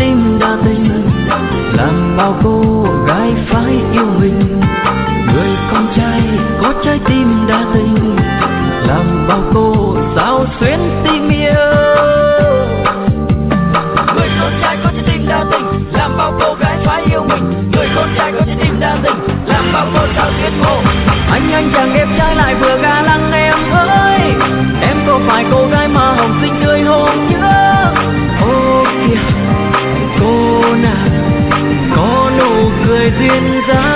tim đa tình, làm bao cô gái phải yêu mình. Người con trai có trái tim đa tình, làm bao cô sao xuyến tim yêu. Người con trai có trái tim đa tình, làm bao cô gái phải yêu mình. Người con trai có trái tim đa tình, làm bao cô sao xuyến hồn. Anh chàng đẹp trai lại vừa ga lăng em ơi, em có phải cô gái mà hồng xinh tươi hôm trước? Ô kìa cô nàng có nụ cười duyên dáng.